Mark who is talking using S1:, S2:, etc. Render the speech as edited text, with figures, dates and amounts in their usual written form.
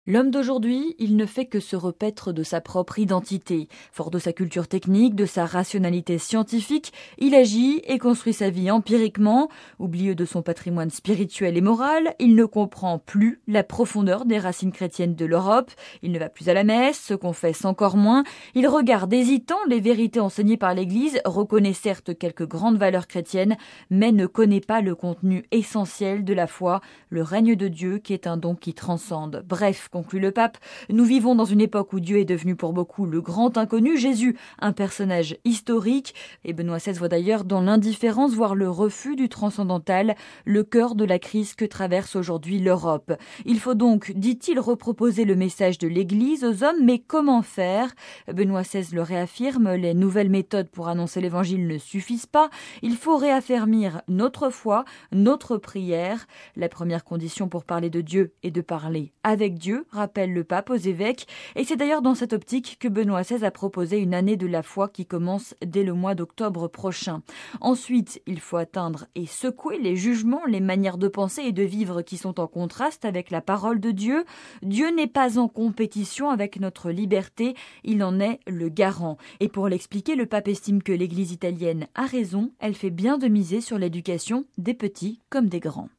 S1: L'homme d'aujourd'hui, il ne fait que se repaître de sa propre identité. Fort de sa culture technique, de sa rationalité scientifique, il agit et construit sa vie empiriquement. Oublieux de son patrimoine spirituel et moral, il ne comprend plus la profondeur des racines chrétiennes de l'Europe. Il ne va plus à la messe, se confesse encore moins. Il regarde hésitant les vérités enseignées par l'Église, reconnaît certes quelques grandes valeurs chrétiennes, mais ne connaît pas le contenu essentiel de la foi, le règne de Dieu qui est un don qui transcende. Bref, conclut le pape, nous vivons dans une époque où Dieu est devenu pour beaucoup le grand inconnu, Jésus, un personnage historique. Et Benoît XVI voit d'ailleurs dans l'indifférence, voire le refus du transcendantal, le cœur de la crise que traverse aujourd'hui l'Europe. Il faut donc, dit-il, reproposer le message de l'Église aux hommes, mais comment faire ? Benoît XVI le réaffirme, les nouvelles méthodes pour annoncer l'Évangile ne suffisent pas. Il faut réaffermir notre foi, notre prière. La première condition pour parler de Dieu est de parler avec Dieu, rappelle le pape aux évêques. Et c'est d'ailleurs dans cette optique que Benoît XVI a proposé une année de la foi qui commence dès le mois d'octobre prochain. Ensuite, il faut atteindre et secouer les jugements, les manières de penser et de vivre qui sont en contraste avec la parole de Dieu. Dieu n'est pas en compétition avec notre liberté, il en est le garant. Et pour l'expliquer, le pape estime que l'Église italienne a raison, elle fait bien de miser sur l'éducation des petits comme des grands.